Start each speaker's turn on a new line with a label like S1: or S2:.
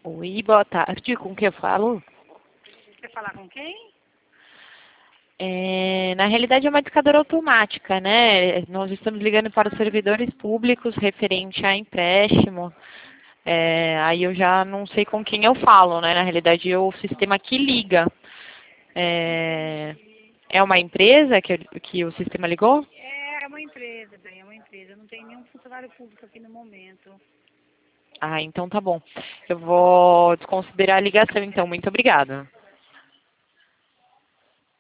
S1: Oi, boa tarde. Com quem eu falo?
S2: Quer falar com quem?
S1: Na realidade é uma discadora automática, né? Nós estamos ligando para os servidores públicos referente a empréstimo. Aí eu já não sei com quem eu falo, né? Na realidade é o sistema que liga. É uma empresa que o sistema ligou?
S2: É uma empresa, bem, é uma empresa. Eu não tenho nenhum funcionário público aqui no momento.
S1: Ah, então tá bom. Eu vou desconsiderar a ligação, então. Muito obrigada.